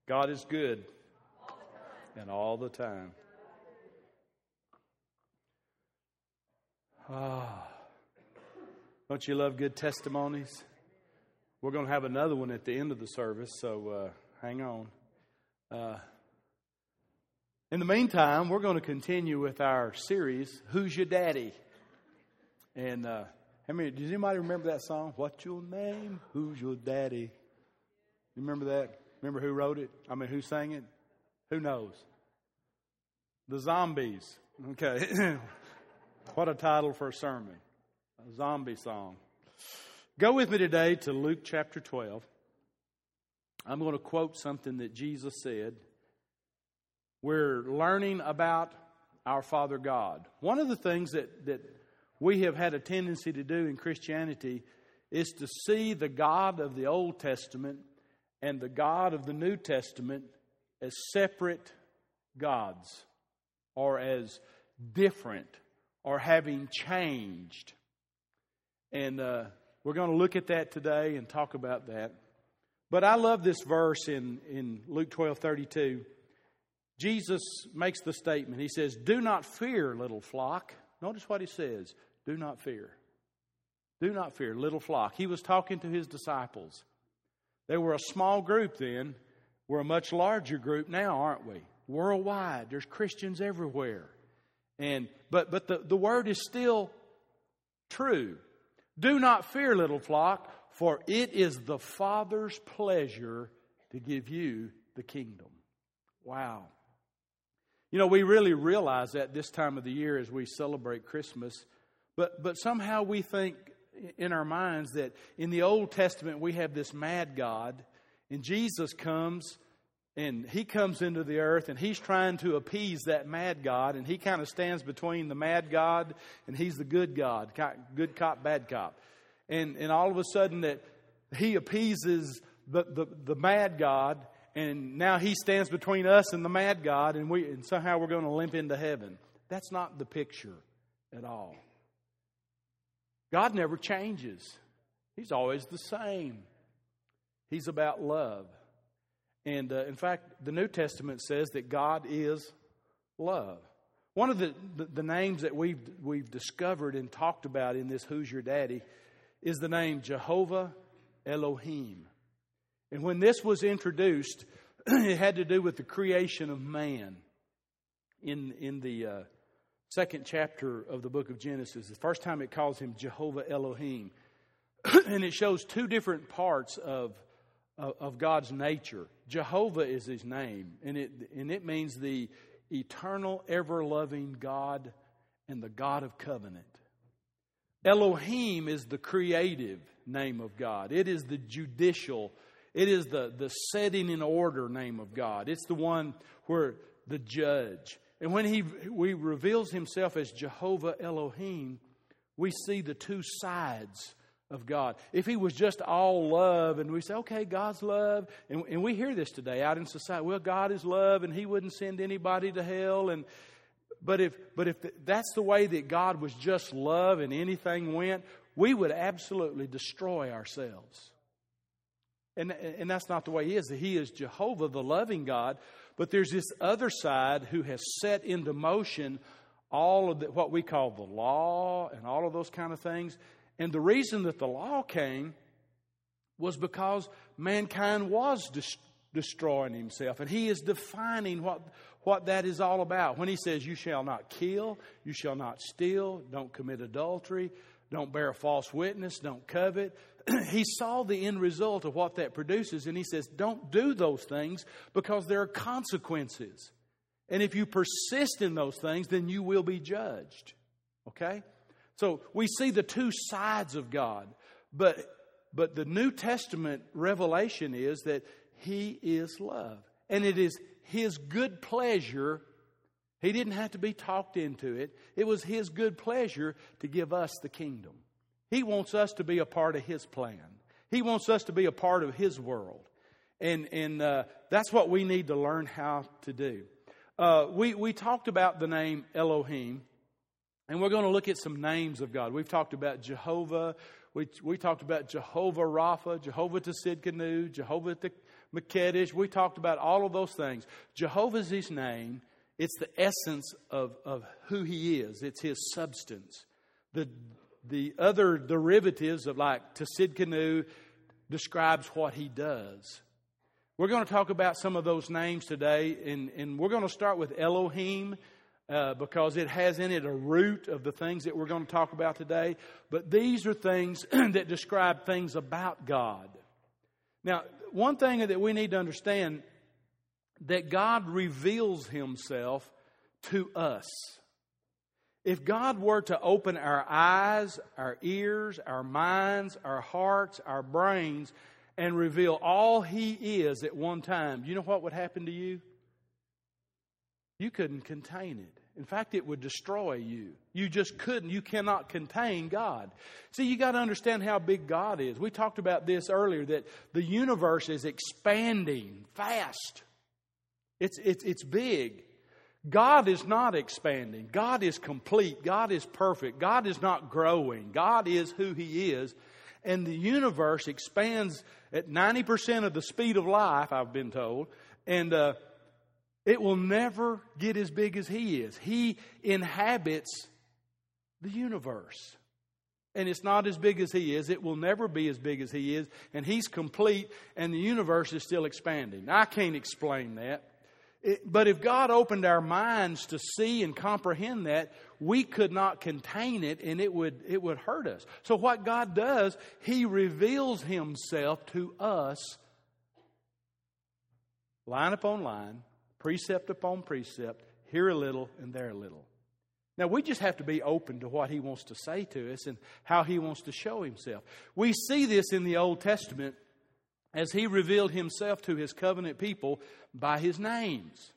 God is good. And all the time. Don't you love good testimonies? We're going to have another one at the end of the service, so hang on. In the meantime, we're going to continue with our series, Who's Your Daddy? And does anybody remember that song? What's your name? Who's your daddy? You remember that? Remember who wrote it? Who sang it? Who knows? The Zombies. Okay. What a title for a sermon. A zombie song. Go with me today to Luke chapter 12. I'm going to quote something that Jesus said. We're learning about our Father God. One of the things that we have had a tendency to do in Christianity is to see the God of the Old Testament and the God of the New Testament as separate gods, or as different, or having changed. And we're going to look at that today and talk about that. But I love this verse in Luke 12:32. Jesus makes the statement. He says, "Do not fear, little flock." Notice what he says. Do not fear. Do not fear, little flock. He was talking to his disciples. They were a small group then. We're a much larger group now, aren't we? Worldwide. There's Christians everywhere. But the word is still true. Do not fear, little flock, for it is the Father's pleasure to give you the kingdom. Wow. You know, we really realize that this time of the year as we celebrate Christmas. But somehow we think in our minds that in the Old Testament we have this mad God, and Jesus comes and he comes into the earth and he's trying to appease that mad God, and he kind of stands between the mad God and he's the good God, good cop, bad cop. And all of a sudden that he appeases the mad God, and now he stands between us and the mad God, and somehow we're going to limp into heaven. That's not the picture at all. God never changes. He's always the same. He's about love. And in fact, the New Testament says that God is love. One of the names that we've discovered and talked about in this Who's Your Daddy is the name Jehovah Elohim. And when this was introduced, it had to do with the creation of man in the second chapter of the book of Genesis. The first time it calls him Jehovah Elohim. And it shows two different parts of God's nature. Jehovah is his name, and it means the eternal, ever-loving God and the God of covenant. Elohim is the creative name of God. It is the judicial, it is the setting in order name of God. It's the one where the judge. And when he reveals himself as Jehovah Elohim, we see the two sides of God. If he was just all love, and we say, okay, God's love, and we hear this today out in society, well, God is love and he wouldn't send anybody to hell. But if that's the way that God was just love and anything went, we would absolutely destroy ourselves. And that's not the way he is. He is Jehovah, the loving God. But there's this other side who has set into motion all of what we call the law and all of those kind of things. And the reason that the law came was because mankind was destroying himself. And he is defining what that is all about. When he says, you shall not kill, you shall not steal, don't commit adultery, don't bear false witness, don't covet. He saw the end result of what that produces, and he says, don't do those things because there are consequences. And if you persist in those things, then you will be judged. Okay? So we see the two sides of God. But the New Testament revelation is that he is love. And it is his good pleasure. He didn't have to be talked into it. It was his good pleasure to give us the kingdom. He wants us to be a part of his plan. He wants us to be a part of his world. And that's what we need to learn how to do. We talked about the name Elohim. And we're going to look at some names of God. We've talked about Jehovah. We talked about Jehovah Rapha, Jehovah Tsidkenu, Jehovah Makedesh. We talked about all of those things. Jehovah's his name. It's the essence of who he is. It's his substance. The other derivatives of like Tsidkenu describes what he does. We're going to talk about some of those names today, and we're going to start with Elohim because it has in it a root of the things that we're going to talk about today. But these are things that describe things about God. Now, one thing that we need to understand, that God reveals himself to us. If God were to open our eyes, our ears, our minds, our hearts, our brains, and reveal all he is at one time, you know what would happen to you? You couldn't contain it. In fact, it would destroy you. You just couldn't. You cannot contain God. See, you got to understand how big God is. We talked about this earlier, that the universe is expanding fast. It's big. God is not expanding. God is complete. God is perfect. God is not growing. God is who he is. And the universe expands at 90% of the speed of life, I've been told. And it will never get as big as he is. He inhabits the universe. And it's not as big as he is. It will never be as big as he is. And he's complete, and the universe is still expanding. Now, I can't explain that. But if God opened our minds to see and comprehend that, we could not contain it, and it would hurt us. So what God does, he reveals himself to us line upon line, precept upon precept, here a little and there a little. Now, we just have to be open to what he wants to say to us and how he wants to show himself. We see this in the Old Testament as he revealed himself to his covenant people by his names.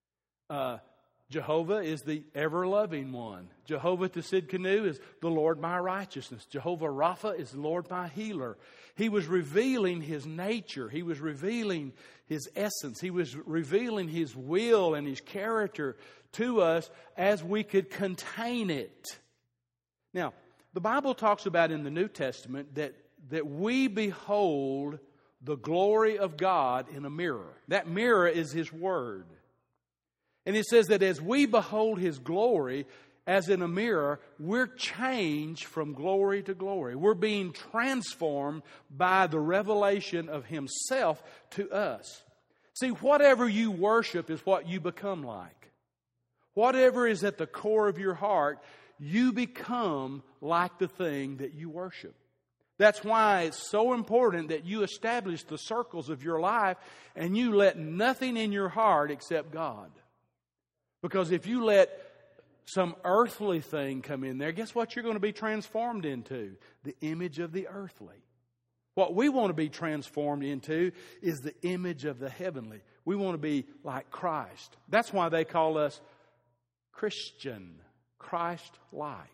Jehovah is the ever-loving one. Jehovah Tsidkenu is the Lord my righteousness. Jehovah Rapha is the Lord my healer. He was revealing his nature. He was revealing his essence. He was revealing his will and his character to us as we could contain it. Now, the Bible talks about in the New Testament that we behold the glory of God in a mirror. That mirror is his word. And it says that as we behold his glory as in a mirror, we're changed from glory to glory. We're being transformed by the revelation of himself to us. See, whatever you worship is what you become like. Whatever is at the core of your heart, you become like the thing that you worship. That's why it's so important that you establish the circles of your life and you let nothing in your heart except God. Because if you let some earthly thing come in there, guess what you're going to be transformed into? The image of the earthly. What we want to be transformed into is the image of the heavenly. We want to be like Christ. That's why they call us Christian, Christ-like.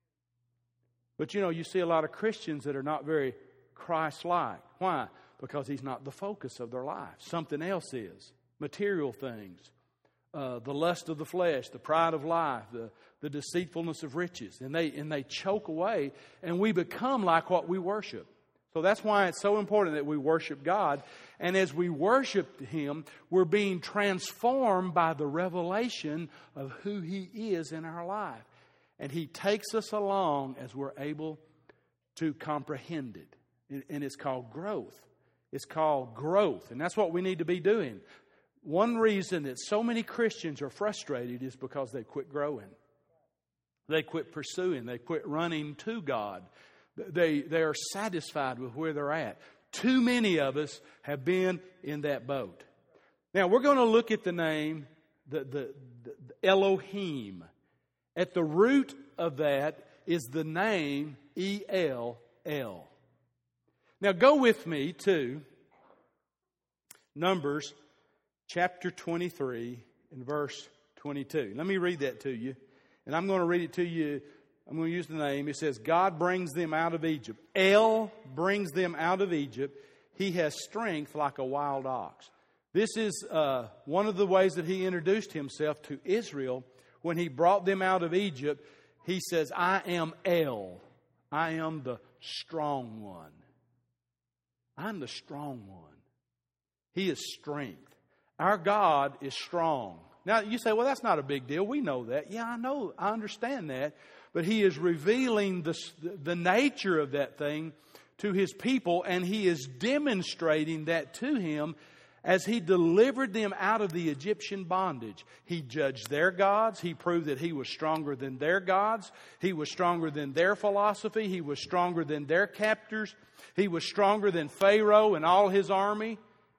But you see a lot of Christians that are not very Christ-like. Why? Because he's not the focus of their life. Something else is. Material things. The lust of the flesh, the pride of life, the deceitfulness of riches. And they choke away, and we become like what we worship. So that's why it's so important that we worship God. And as we worship him, we're being transformed by the revelation of who he is in our life. And he takes us along as we're able to comprehend it. And it's called growth. It's called growth. And that's what we need to be doing. One reason that so many Christians are frustrated is because they quit growing. They quit pursuing. They quit running to God. They are satisfied with where they're at. Too many of us have been in that boat. Now, we're going to look at the name, the Elohim. At the root of that is the name E-L-L. Now go with me to Numbers chapter 23 and verse 22. Let me read that to you. And I'm going to read it to you. I'm going to use the name. It says, God brings them out of Egypt. El brings them out of Egypt. He has strength like a wild ox. This is one of the ways that he introduced himself to Israel. When he brought them out of Egypt, he says, I am El. I am the strong one. I'm the strong one. He is strength. Our God is strong. Now, you say, well, that's not a big deal. We know that. Yeah, I know. I understand that. But He is revealing the nature of that thing to His people, and He is demonstrating that to Him as He delivered them out of the Egyptian bondage. He judged their gods. He proved that He was stronger than their gods. He was stronger than their philosophy. He was stronger than their captors. He was stronger than Pharaoh and all his army.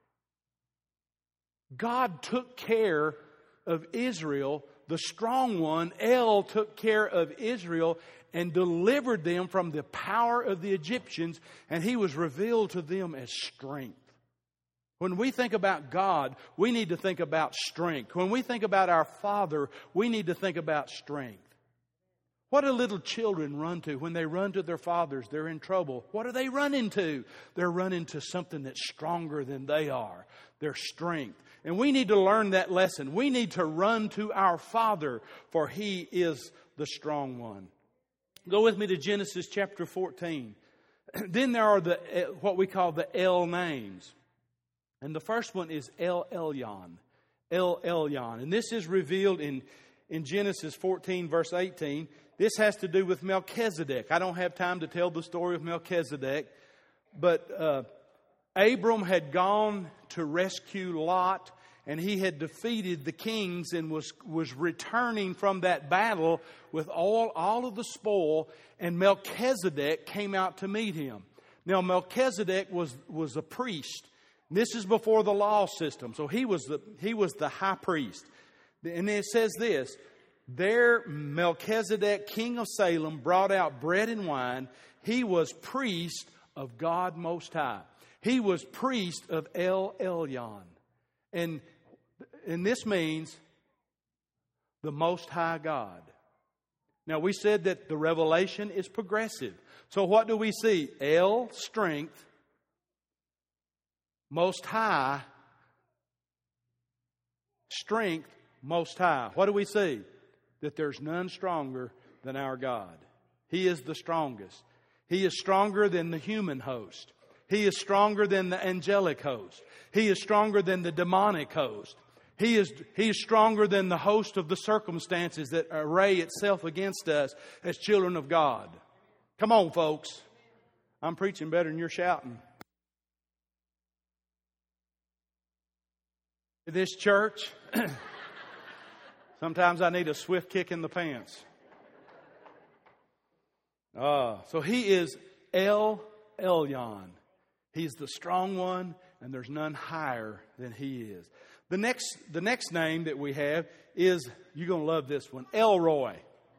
God took care of Israel. The strong one, El, took care of Israel and delivered them from the power of the Egyptians, and He was revealed to them as strength. When we think about God, we need to think about strength. When we think about our Father, we need to think about strength. What do little children run to? When they run to their fathers, they're in trouble. What are they running to? They're running to something that's stronger than they are. Their strength. And we need to learn that lesson. We need to run to our Father, for He is the strong one. Go with me to Genesis chapter 14. Then there are what we call the El names. And the first one is El Elyon. El Elyon. And this is revealed in Genesis 14, verse 18. This has to do with Melchizedek. I don't have time to tell the story of Melchizedek. But Abram had gone to rescue Lot, and he had defeated the kings and was returning from that battle with all of the spoil. And Melchizedek came out to meet him. Now, Melchizedek was a priest. This is before the law system. So he was the high priest. And it says this, there Melchizedek, king of Salem, brought out bread and wine. He was priest of God Most High. He was priest of El Elyon. And this means the Most High God. Now, we said that the revelation is progressive. So what do we see? El, strength. Most High, strength, Most High. What do we see? That there's none stronger than our God. He is the strongest. He is stronger than the human host. He is stronger than the angelic host. He is stronger than the demonic host. He is stronger than the host of the circumstances that array itself against us as children of God. Come on, folks. I'm preaching better than you're shouting. This church, sometimes I need a swift kick in the pants. So He is El Elyon. He's the strong one, and there's none higher than He is. The next name that we have is, you're going to love this one, Elroy.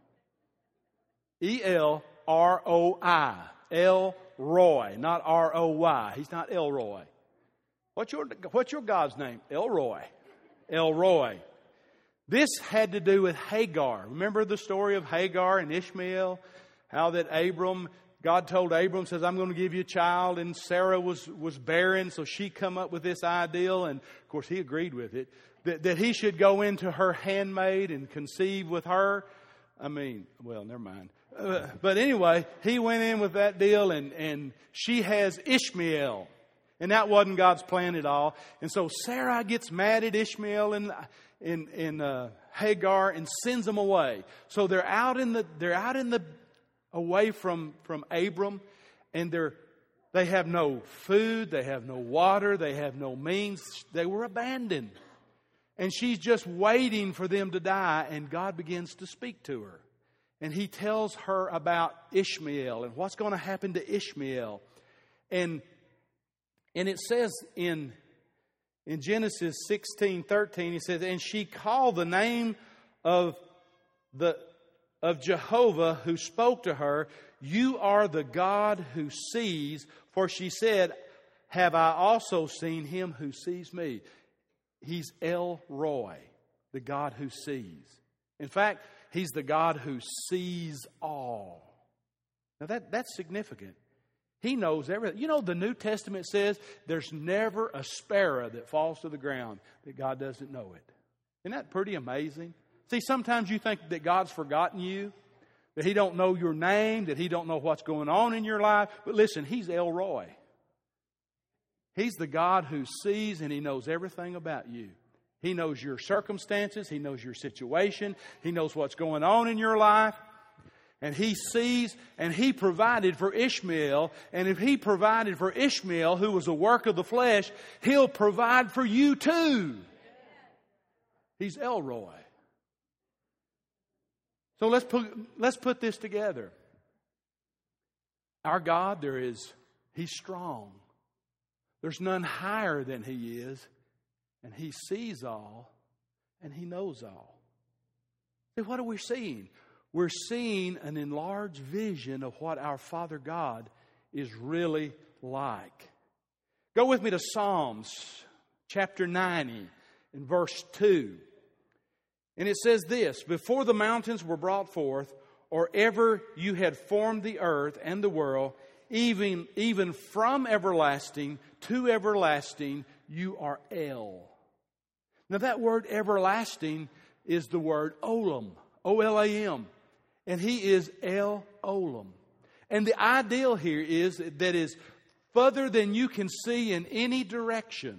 E-L-R-O-I. Elroy, not R-O-Y. He's not Elroy. What's your God's name? Elroy. Elroy. This had to do with Hagar. Remember the story of Hagar and Ishmael? How that God told Abram, says, I'm going to give you a child. And Sarah was barren, so she come up with this ideal. And, of course, he agreed with it. That he should go into her handmaid and conceive with her. Never mind. But anyway, he went in with that deal, and she has Ishmael. And that wasn't God's plan at all. And so Sarah gets mad at Ishmael and Hagar and sends them away. So they're out in the away from Abram, and they have no food, they have no water, they have no means. They were abandoned. And she's just waiting for them to die, and God begins to speak to her. And He tells her about Ishmael and what's going to happen to Ishmael. And it says in Genesis 16:13, it says, and she called the name of Jehovah who spoke to her, you are the God who sees. For she said, have I also seen Him who sees me? He's El Roy, the God who sees. In fact, He's the God who sees all. Now that's significant. He knows everything. You know, the New Testament says there's never a sparrow that falls to the ground that God doesn't know it. Isn't that pretty amazing? See, sometimes you think that God's forgotten you. that He don't know your name, that He don't know what's going on in your life. But listen, He's El Roi. He's the God who sees and He knows everything about you. He knows your circumstances. He knows your situation. He knows what's going on in your life. And He sees, and He provided for Ishmael. And if He provided for Ishmael, who was a work of the flesh, He'll provide for you too. He's El Roi. So let's put this together. Our God, He's strong. There's none higher than He is. And He sees all, and He knows all. See, what are we seeing? We're seeing an enlarged vision of what our Father God is really like. Go with me to Psalms chapter 90 and verse 2. And it says this, "Before the mountains were brought forth, or ever you had formed the earth and the world, even from everlasting to everlasting, you are El." Now that word everlasting is the word Olam, O-L-A-M. And He is El Olam. And the ideal here is that is further than you can see in any direction.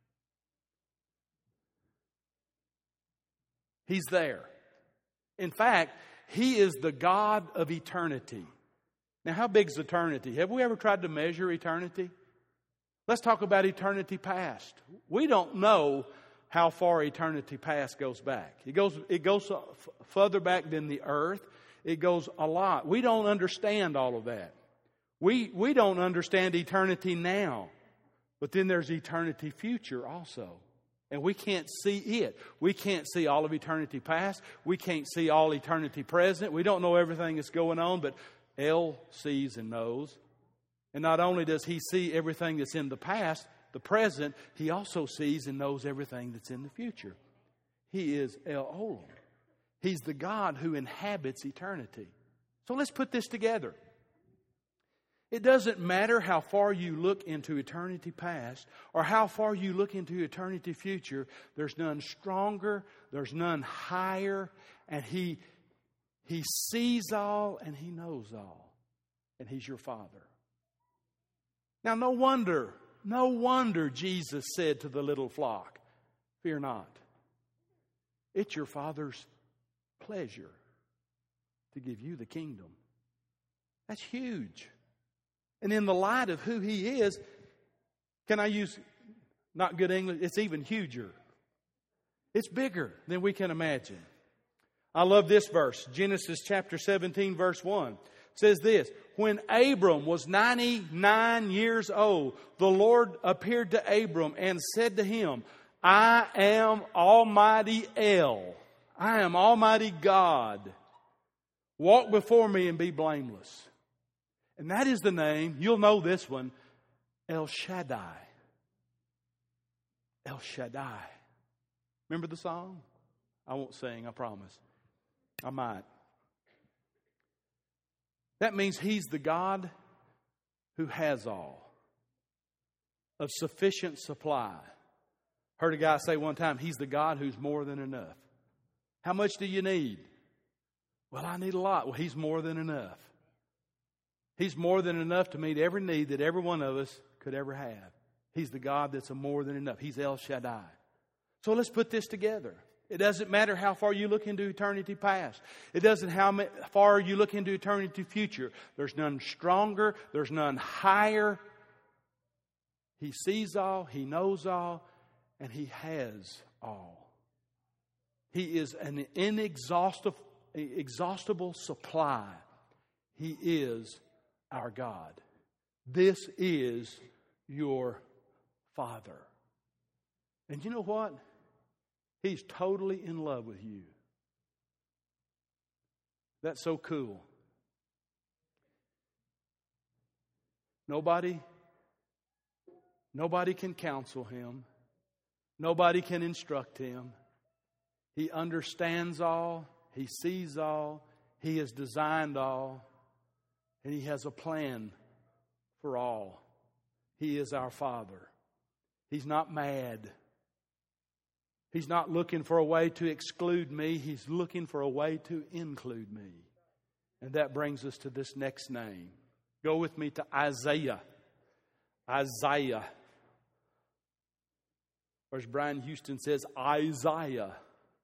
He's there. In fact, He is the God of eternity. Now, how big is eternity? Have we ever tried to measure eternity? Let's talk about eternity past. We don't know how far eternity past goes back. It goes further back than the earth. It goes a lot. We don't understand all of that. We don't understand eternity now. But then there's eternity future also. And we can't see it. We can't see all of eternity past. We can't see all eternity present. We don't know everything that's going on, but El sees and knows. And not only does He see everything that's in the past, the present, He also sees and knows everything that's in the future. He is El Olam. He's the God who inhabits eternity. So let's put this together. It doesn't matter how far you look into eternity past or how far you look into eternity future. There's none stronger. There's none higher. And He sees all and He knows all. And He's your Father. Now, no wonder Jesus said to the little flock, "Fear not. It's your Father's pleasure to give you the kingdom." That's huge. And in the light of who He is, can I use not good English? It's even huger. It's bigger than we can imagine. I love this verse. Genesis chapter 17 verse 1 says this, "When Abram was 99 years old, the Lord appeared to Abram and said to him, I am Almighty El. I am Almighty God. Walk before me and be blameless." And that is the name, you'll know this one, El Shaddai. El Shaddai. Remember the song? I won't sing, I promise. I might. That means He's the God who has all, of sufficient supply. Heard a guy say one time, He's the God who's more than enough. How much do you need? Well, I need a lot. Well, He's more than enough. He's more than enough to meet every need that every one of us could ever have. He's the God that's a more than enough. He's El Shaddai. So let's put this together. It doesn't matter how far you look into eternity past. It doesn't how far you look into eternity future. There's none stronger. There's none higher. He sees all. He knows all. And He has all. He is an inexhaustible supply. He is our God. This is your Father. And you know what? He's totally in love with you. That's so cool. Nobody can counsel Him. Nobody can instruct Him. He understands all. He sees all. He has designed all. And He has a plan for all. He is our Father. He's not mad. He's not looking for a way to exclude me. He's looking for a way to include me. And that brings us to this next name. Go with me to Isaiah. Isaiah. Or as Brian Houston says, Isaiah.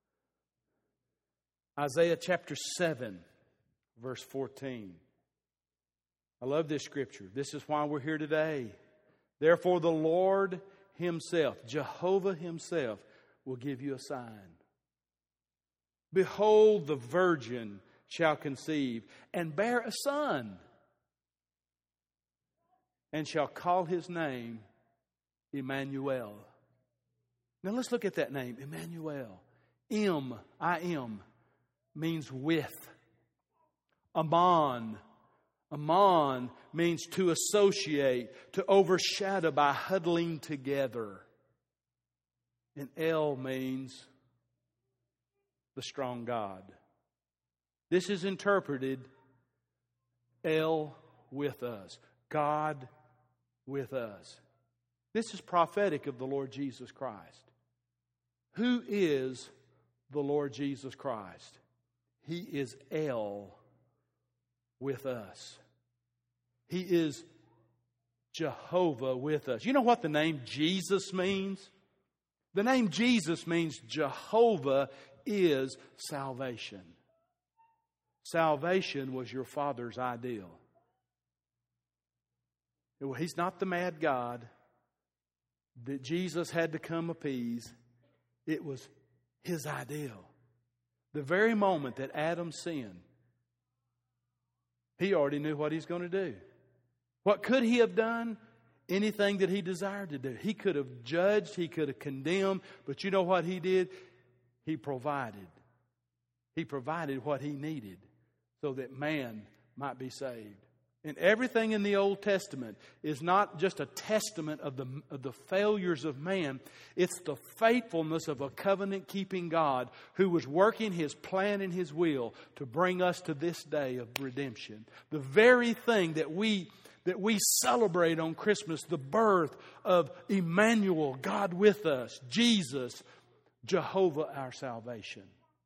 Isaiah chapter 7, verse 14. I love this scripture. This is why we're here today. Therefore the Lord Himself, Jehovah Himself, will give you a sign. Behold, the virgin shall conceive and bear a son, and shall call his name Emmanuel. Now let's look at that name, Emmanuel. I-am, means with. Aman means to associate, to overshadow by huddling together. And El means the strong God. This is interpreted El with us. God with us. This is prophetic of the Lord Jesus Christ. Who is the Lord Jesus Christ? He is El with us. He is Jehovah with us. You know what the name Jesus means? The name Jesus means Jehovah is salvation. Salvation was your Father's ideal. He's not the mad God that Jesus had to come appease. It was His ideal. The very moment that Adam sinned, he already knew what He's going to do. What could He have done? Anything that He desired to do. He could have judged, He could have condemned, but you know what He did? He provided. He provided what He needed so that man might be saved. And everything in the Old Testament is not just a testament of the failures of man. It's the faithfulness of a covenant-keeping God who was working His plan and His will to bring us to this day of redemption. The very thing that we celebrate on Christmas, the birth of Emmanuel, God with us, Jesus, Jehovah our salvation.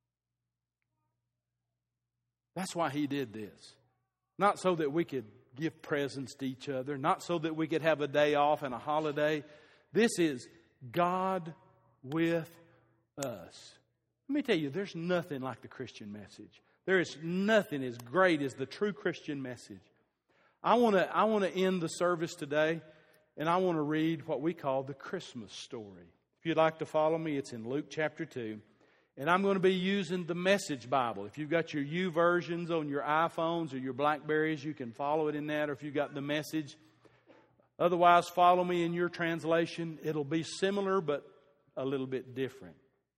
That's why He did this. Not so that we could give presents to each other. Not so that we could have a day off and a holiday. This is God with us. Let me tell you, there's nothing like the Christian message. There is nothing as great as the true Christian message. I want to end the service today, and I want to read what we call the Christmas story. If you'd like to follow me, it's in Luke chapter 2. And I'm going to be using the Message Bible. If you've got your YouVersions on your iPhones or your Blackberries, you can follow it in that, or if you've got the Message. Otherwise, follow me in your translation. It'll be similar, but a little bit different.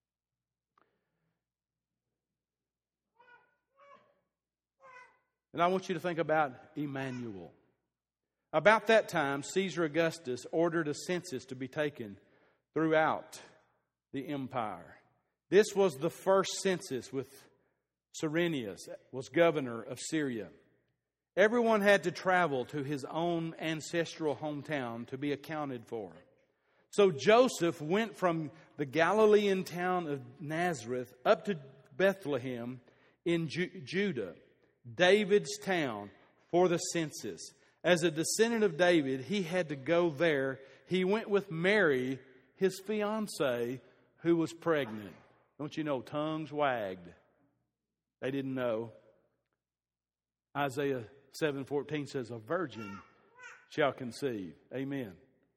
And I want you to think about Emmanuel. About that time, Caesar Augustus ordered a census to be taken throughout the empire. This was the first census with Cyrenius, was governor of Syria. Everyone had to travel to his own ancestral hometown to be accounted for. So Joseph went from the Galilean town of Nazareth up to Bethlehem in Judah, David's town, for the census. As a descendant of David, he had to go there. He went with Mary, his fiancée, who was pregnant. Don't you know, tongues wagged. They didn't know. Isaiah 7:14 says, a virgin shall conceive. Amen.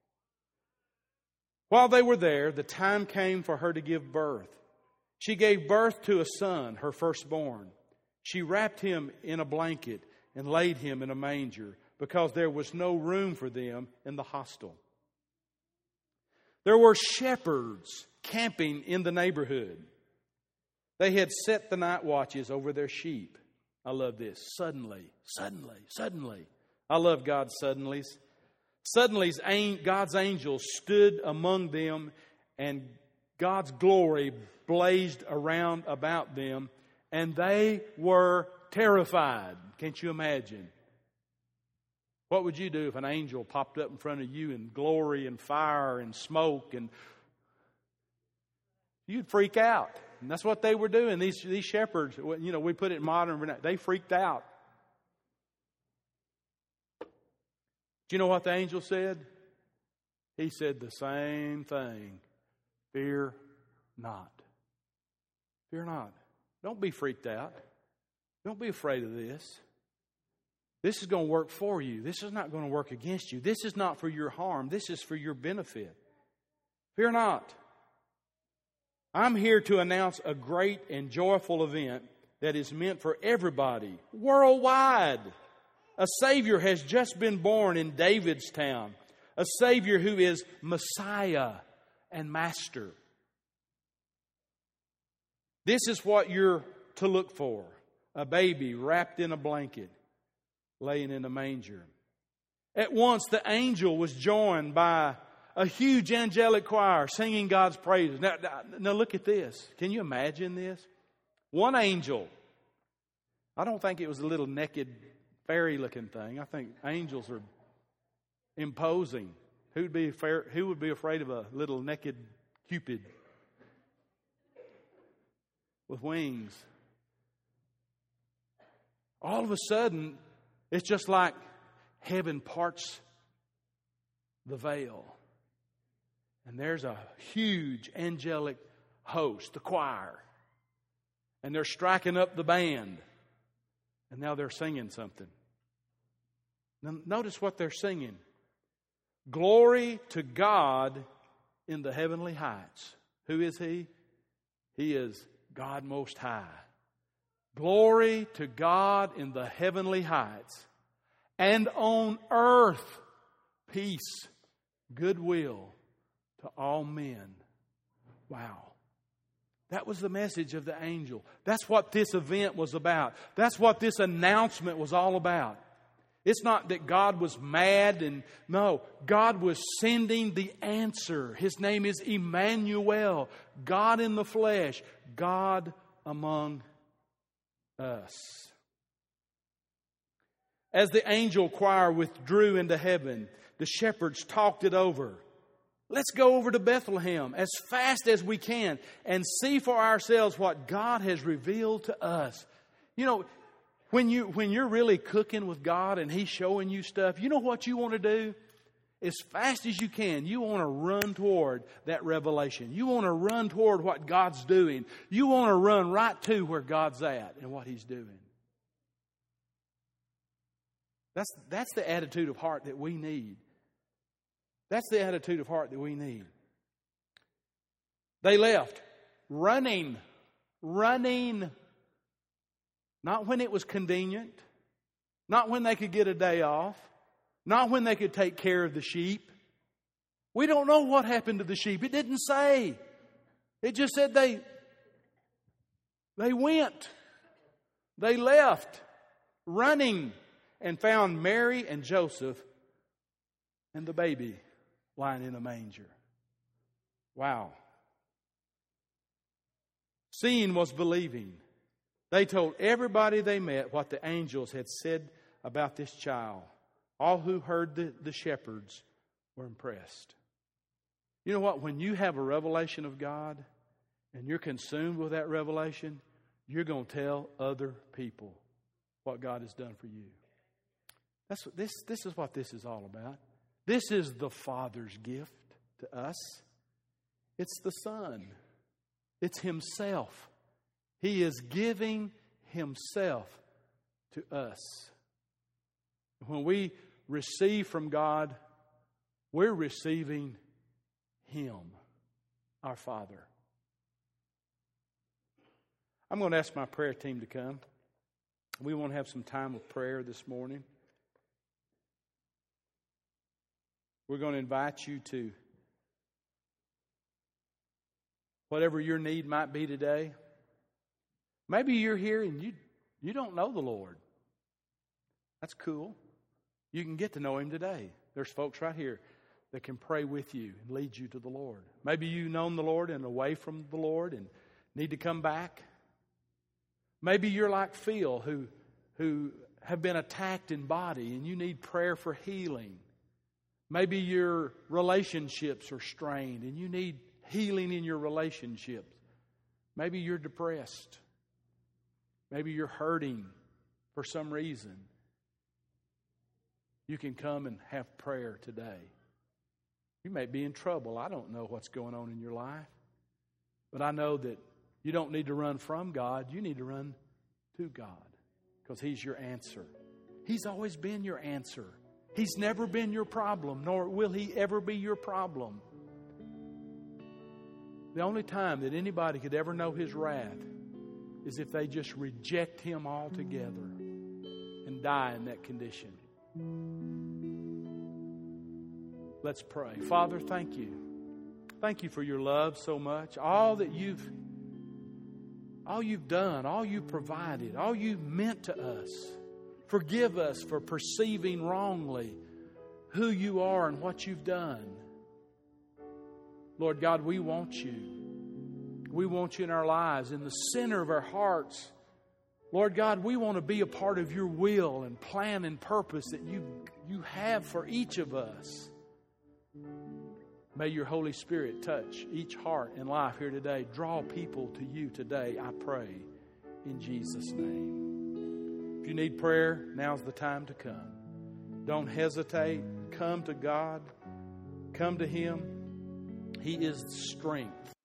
While they were there, the time came for her to give birth. She gave birth to a son, her firstborn. She wrapped him in a blanket and laid him in a manger because there was no room for them in the hostel. There were shepherds camping in the neighborhood. They had set the night watches over their sheep. I love this. Suddenly. I love God's suddenlies. Suddenly, God's angels stood among them, and God's glory blazed around about them, and they were terrified. Can't you imagine? What would you do if an angel popped up in front of you in glory and fire and smoke? And you'd freak out. And that's what they were doing. These shepherds, you know, we put it in modern, they freaked out. Do you know what the angel said? He said the same thing. Fear not. Fear not. Don't be freaked out. Don't be afraid of this. This is going to work for you. This is not going to work against you. This is not for your harm. This is for your benefit. Fear not. I'm here to announce a great and joyful event that is meant for everybody, worldwide. A Savior has just been born in David's town. A Savior who is Messiah and Master. This is what you're to look for. A baby wrapped in a blanket, laying in a manger. At once the angel was joined by a huge angelic choir singing God's praises. Now look at this. Can you imagine this? One angel. I don't think it was a little naked fairy-looking thing. I think angels are imposing. Who would be afraid of a little naked Cupid with wings? All of a sudden, it's just like heaven parts the veil. And there's a huge angelic host, the choir. And they're striking up the band. And now they're singing something. Now notice what they're singing. Glory to God in the heavenly heights. Who is He? He is God Most High. Glory to God in the heavenly heights. And on earth, peace, goodwill to all men. Wow. That was the message of the angel. That's what this event was about. That's what this announcement was all about. It's not that God was mad and no, God was sending the answer. His name is Emmanuel, God in the flesh, God among us. As the angel choir withdrew into heaven, the shepherds talked it over. Let's go over to Bethlehem as fast as we can and see for ourselves what God has revealed to us. You know, when you're really cooking with God and He's showing you stuff, you know what you want to do? As fast as you can, you want to run toward that revelation. You want to run toward what God's doing. You want to run right to where God's at and what He's doing. That's the attitude of heart that we need. That's the attitude of heart that we need. They left running. Not when it was convenient. Not when they could get a day off. Not when they could take care of the sheep. We don't know what happened to the sheep. It didn't say. It just said they went. They left running and found Mary and Joseph and the baby lying in a manger. Wow. Seeing was believing. They told everybody they met what the angels had said about this child. All who heard the shepherds were impressed. You know what? When you have a revelation of God and you're consumed with that revelation, you're going to tell other people what God has done for you. This is what this is all about. This is the Father's gift to us. It's the Son. It's Himself. He is giving Himself to us. When we receive from God, we're receiving Him, our Father. I'm going to ask my prayer team to come. We want to have some time of prayer this morning. We're going to invite you to whatever your need might be today. Maybe you're here and you don't know the Lord. That's cool. You can get to know Him today. There's folks right here that can pray with you and lead you to the Lord. Maybe you've known the Lord and away from the Lord and need to come back. Maybe you're like Phil who have been attacked in body and you need prayer for healing. Maybe your relationships are strained and you need healing in your relationships. Maybe you're depressed. Maybe you're hurting for some reason. you can come and have prayer today. You may be in trouble. I don't know what's going on in your life. But I know that you don't need to run from God. You need to run to God because He's your answer. He's always been your answer. He's never been your problem, nor will He ever be your problem. The only time that anybody could ever know His wrath is if they just reject Him altogether and die in that condition. Let's pray. Father, thank you. Thank you for your love so much. All you've done, all you've provided, all you've meant to us. Forgive us for perceiving wrongly who you are and what you've done. Lord God, we want you. We want you in our lives, in the center of our hearts. Lord God, we want to be a part of your will and plan and purpose that you have for each of us. May your Holy Spirit touch each heart and life here today. Draw people to you today, I pray, in Jesus' name. If you need prayer, now's the time to come. Don't hesitate. Come to God. Come to Him. He is the strength